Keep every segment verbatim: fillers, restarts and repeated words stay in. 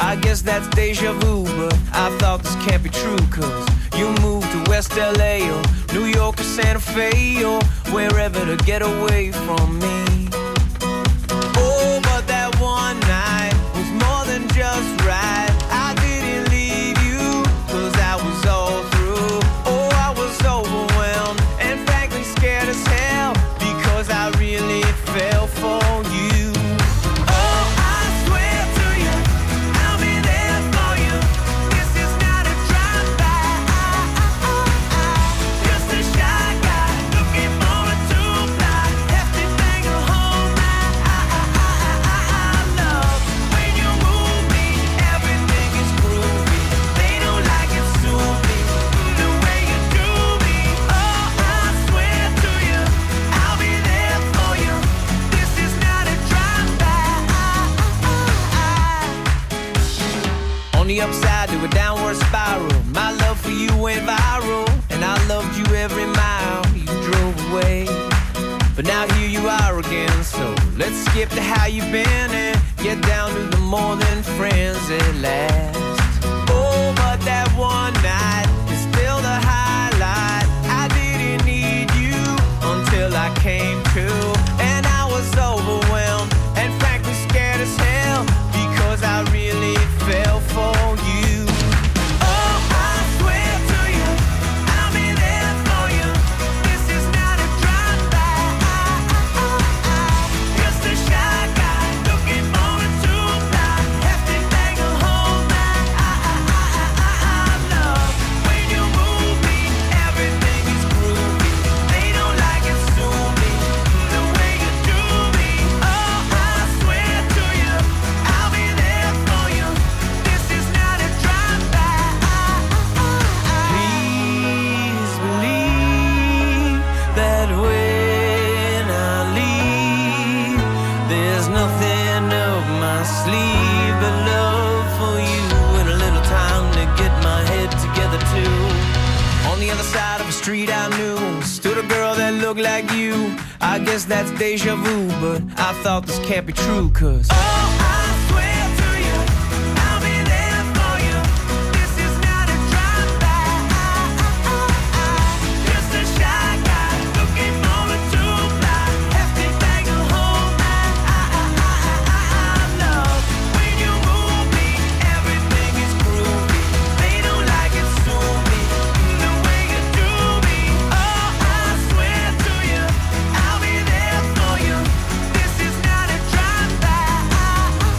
I guess that's deja vu, but I thought this can't be true, cause you moved to West L A or New York or Santa Fe or wherever to get away from me. Oh, but that one night was more than just right. I didn't leave you, cause I was all through. Oh, I was overwhelmed and frankly scared as hell, because I really fell for you. Oh, I swear to you, I'll be there for you. This is not a drive-by. Just a shy guy looking for a two-ply, hefty thing to hold my love. When you move me, everything is groovy. They don't like it, sue me the way you do me. Oh, I swear to you, I'll be there for you. This is not a drive-by. On the upside to a downward spiral, my love for you went viral, and I loved you every mile you drove away. But now here you are again, so let's skip to how you've been and get down to the more than friends at last. Oh, but that one night is still the highlight. I didn't need you until I came to, and I was overwhelmed and frankly scared as hell, because I really fell for you. Oh, I swear to you, I'll be there for you. This is not a drive-by. Just a shy guy looking for a two-ply, hefty thing to hold my love. When you move me, everything is groovy. They don't like it, sue me the way you do me. Oh, I swear to you, I'll be there for you. This is not a drive-by. Please believe that when I leave, there's nothing up my sleeve but love for you and a little time to get my head together too. On the other side of the street I knew stood a girl that looked like you. I guess that's deja vu, but I thought this can't be true, cause oh, I swear to you, I'll be there for you. This is not a drive-by. Just a shy guy looking for a two-ply, hefty thing to hold my love. When you move me, everything is groovy. They don't like it, sue me the way you do me. Oh, I swear to you, I'll be there for you. This is not a drive-by.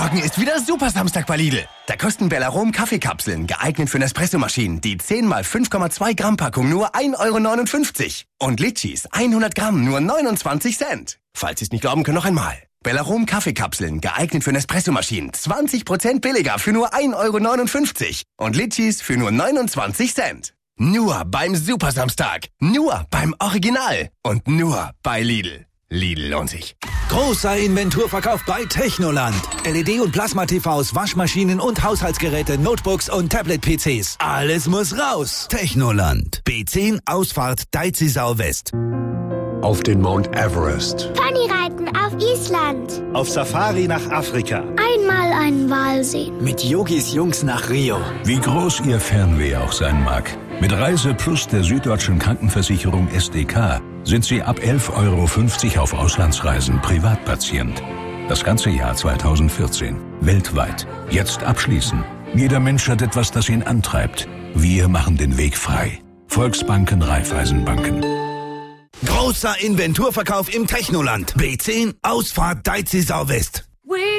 Morgen ist wieder Super Samstag bei Lidl. Da kosten Bellarom Kaffeekapseln, geeignet für Nespresso-Maschinen, die zehn mal fünf Komma zwei Gramm Packung nur ein Euro neunundfünfzig. Und Litchis hundert Gramm nur neunundzwanzig Cent. Falls Sie es nicht glauben können, noch einmal. Bellarom Kaffeekapseln, geeignet für Nespresso-Maschinen, zwanzig Prozent billiger für nur ein Euro neunundfünfzig. Und Litchis für nur neunundzwanzig Cent. Nur beim Super Samstag. Nur beim Original. Und nur bei Lidl. Lidl lohnt sich. Großer Inventurverkauf bei Technoland. L E D- und Plasma-T Vs, Waschmaschinen und Haushaltsgeräte, Notebooks und Tablet-P Cs. Alles muss raus. Technoland. B zehn Ausfahrt Deizisau West. Auf den Mount Everest. Ponyreiten auf Island. Auf Safari nach Afrika. Einmal einen Wal sehen. Mit Yogis Jungs nach Rio. Wie groß Ihr Fernweh auch sein mag. Mit Reise Plus der Süddeutschen Krankenversicherung S D K sind Sie ab elf Euro fünfzig auf Auslandsreisen Privatpatient. Das ganze Jahr zweitausendvierzehn. Weltweit. Jetzt abschließen. Jeder Mensch hat etwas, das ihn antreibt. Wir machen den Weg frei. Volksbanken, Raiffeisenbanken. Großer Inventurverkauf im Technoland. B zehn Ausfahrt Deizisau West.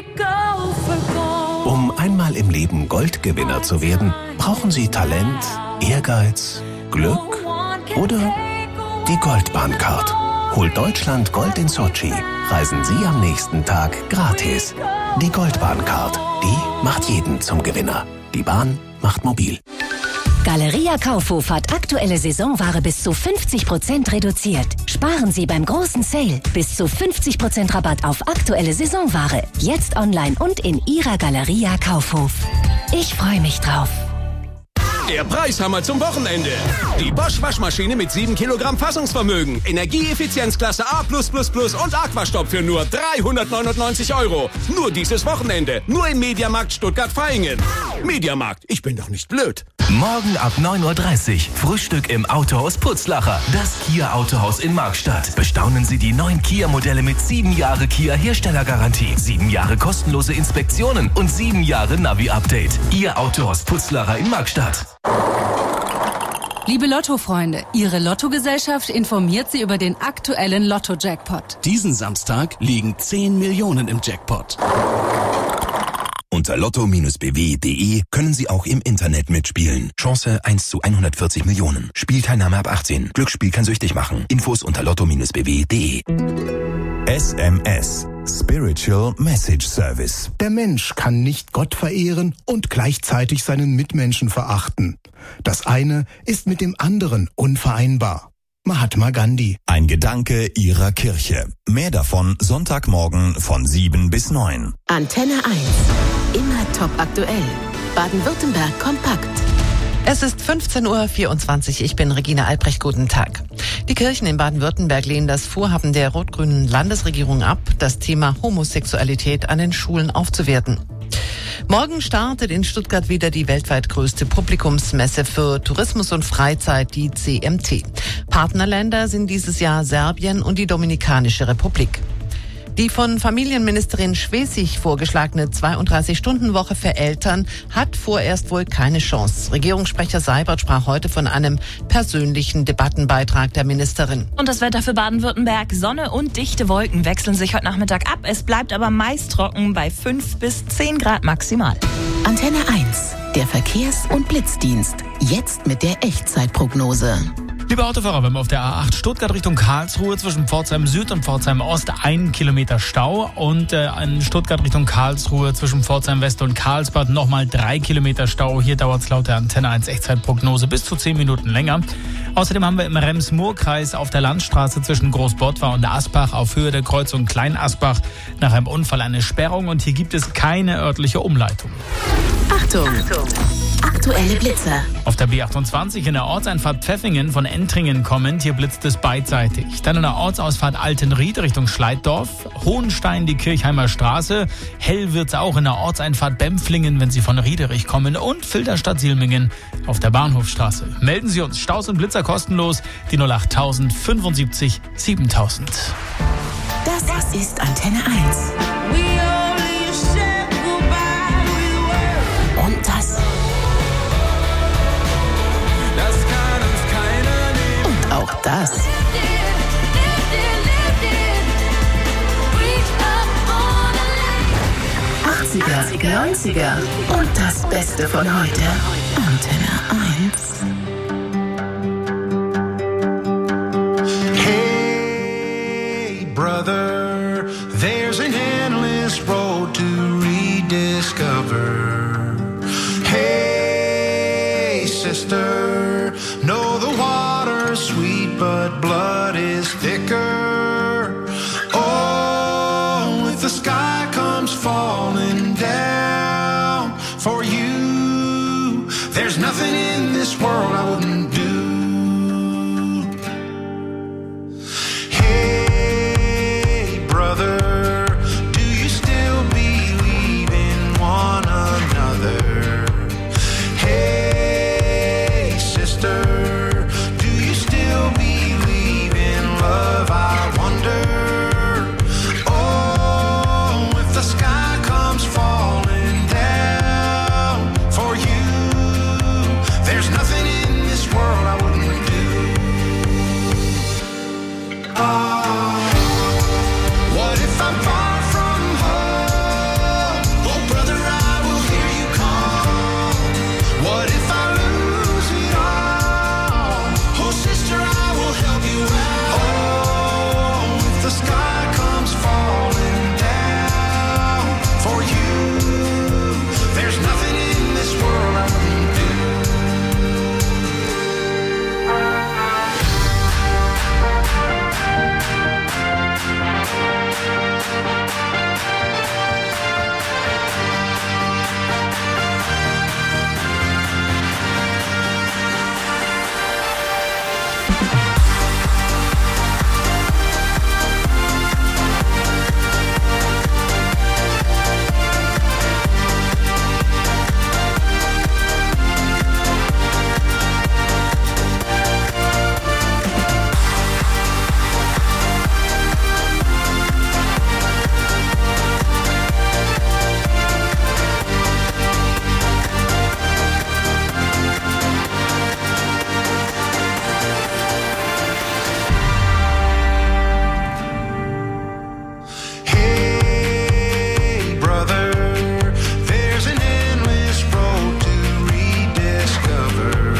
Um einmal im Leben Goldgewinner zu werden, brauchen Sie Talent, Ehrgeiz, Glück oder die Goldbahncard. Holt Deutschland Gold in Sochi, reisen Sie am nächsten Tag gratis. Die Goldbahncard, die macht jeden zum Gewinner. Die Bahn macht mobil. Galeria Kaufhof hat aktuelle Saisonware bis zu fünfzig Prozent reduziert. Sparen Sie beim großen Sale. Bis zu fünfzig Prozent Rabatt auf aktuelle Saisonware. Jetzt online und in Ihrer Galeria Kaufhof. Ich freue mich drauf. Der Preishammer zum Wochenende. Die Bosch Waschmaschine mit sieben Kilogramm Fassungsvermögen. Energieeffizienzklasse A plus plus plus und Aquastopp für nur dreihundertneunundneunzig Euro. Nur dieses Wochenende. Nur im Mediamarkt Stuttgart-Vaihingen. Mediamarkt, ich bin doch nicht blöd. Morgen ab neun Uhr dreißig. Frühstück im Autohaus Putzlacher. Das Kia Autohaus in Markstadt. Bestaunen Sie die neuen Kia-Modelle mit sieben Jahre Kia Herstellergarantie, sieben Jahre kostenlose Inspektionen und sieben Jahre Navi-Update. Ihr Autohaus Putzlacher in Markstadt. Liebe Lotto-Freunde, Ihre Lottogesellschaft informiert Sie über den aktuellen Lotto-Jackpot. Diesen Samstag liegen zehn Millionen im Jackpot. Unter lotto Bindestrich b w punkt de können Sie auch im Internet mitspielen. Chance eins zu hundertvierzig Millionen. Spielteilnahme ab achtzehn. Glücksspiel kann süchtig machen. Infos unter lotto Bindestrich b w punkt de. S M S. Spiritual Message Service. Der Mensch kann nicht Gott verehren und gleichzeitig seinen Mitmenschen verachten. Das eine ist mit dem anderen unvereinbar. Mahatma Gandhi. Ein Gedanke Ihrer Kirche. Mehr davon Sonntagmorgen von sieben bis neun. Antenne eins. Immer top aktuell. Baden-Württemberg kompakt. Es ist fünfzehn Uhr vierundzwanzig. Ich bin Regina Albrecht. Guten Tag. Die Kirchen in Baden-Württemberg lehnen das Vorhaben der rot-grünen Landesregierung ab, das Thema Homosexualität an den Schulen aufzuwerten. Morgen startet in Stuttgart wieder die weltweit größte Publikumsmesse für Tourismus und Freizeit, die C M T. Partnerländer sind dieses Jahr Serbien und die Dominikanische Republik. Die von Familienministerin Schwesig vorgeschlagene zweiunddreißig-Stunden-Woche für Eltern hat vorerst wohl keine Chance. Regierungssprecher Seibert sprach heute von einem persönlichen Debattenbeitrag der Ministerin. Und das Wetter für Baden-Württemberg: Sonne und dichte Wolken wechseln sich heute Nachmittag ab. Es bleibt aber meist trocken bei fünf bis zehn Grad maximal. Antenne eins, der Verkehrs- und Blitzdienst. Jetzt mit der Echtzeitprognose. Liebe Autofahrer, wir haben auf der A acht Stuttgart Richtung Karlsruhe zwischen Pforzheim Süd und Pforzheim Ost einen Kilometer Stau und äh, in Stuttgart Richtung Karlsruhe zwischen Pforzheim West und Karlsbad nochmal drei Kilometer Stau. Hier dauert es laut der Antenne eins Echtzeitprognose bis zu zehn Minuten länger. Außerdem haben wir im Rems-Murr-Kreis auf der Landstraße zwischen Großbottwar und Asbach auf Höhe der Kreuzung Klein-Asbach nach einem Unfall eine Sperrung und hier gibt es keine örtliche Umleitung. Achtung! Achtung. Aktuelle Blitzer. Auf der B achtundzwanzig in der Ortseinfahrt Pfeffingen von Entringen kommend, hier blitzt es beidseitig. Dann in der Ortsausfahrt Altenried Richtung Schleiddorf, Hohenstein die Kirchheimer Straße, hell wird's auch in der Ortseinfahrt Bempflingen, wenn Sie von Riederich kommen und Filderstadt-Silmingen auf der Bahnhofstraße. Melden Sie uns, Staus und Blitzer kostenlos, die null acht null null fünf sieben siebentausend. Das ist Antenne eins. Und das und auch das. achtziger, neunziger und das Beste von heute. Antenne eins. Hey, brother, there's an endless road to rediscover. Hey, sister, know the water's sweet, but blood is thicker. Oh, if the sky comes falling down for you, there's nothing in this world I wouldn't do. Hey, brother, do you still believe in one another? Hey, sister, do you still believe in love? I wonder. Oh, if the sky comes falling down for you, there's nothing in this world I wouldn't do. Oh, what if I'm far from home? Oh, brother, I will hear you call. What if I lose it all? Oh, sister, I will help you out. Oh, if the sky comes falling down for you, there's nothing in this world I wouldn't do. Hey, brother, there's an endless road to rediscover.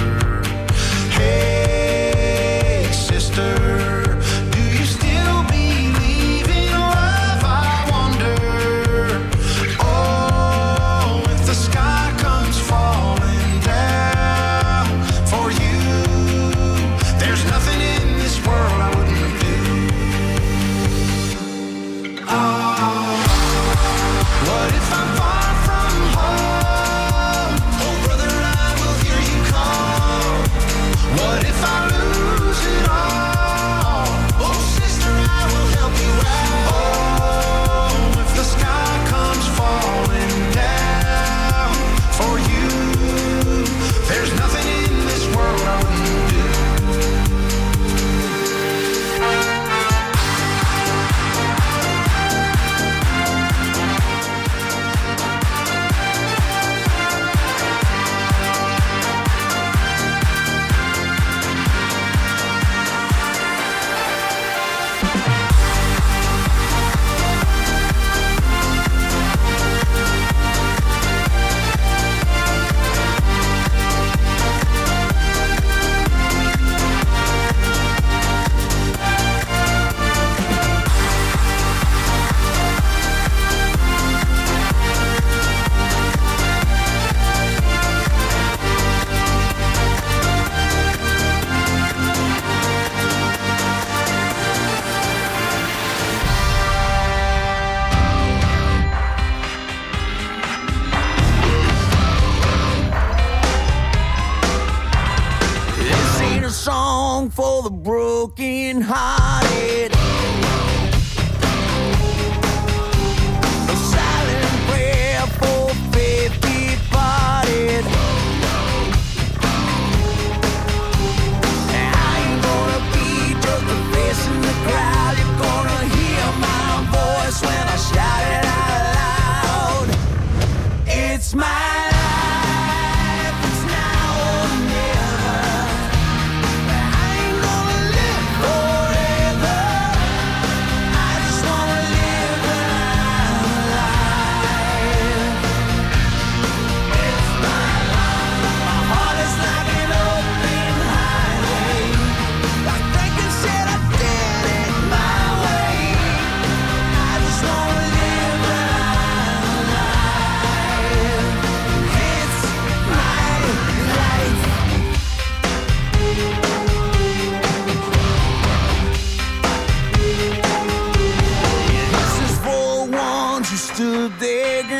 Hey, sister, do you still believe in love? I wonder. Oh, if the sky comes falling down for you, there's nothing in this world I wouldn't do. Oh, what if I'm far from home? Oh, brother, I will hear you call. What if I lose it all? Oh, sister, I will help you out. Oh, if the sky comes falling down for you, there's nothing in this world I wouldn't do. This ain't a song for the broken hearted. A silent prayer for faith departed. I ain't gonna be just a face in the crowd. You're gonna hear my voice when I shout it out loud. It's my life, it's now or never. I ain't gonna live forever. I just wanna live when I'm alive. digging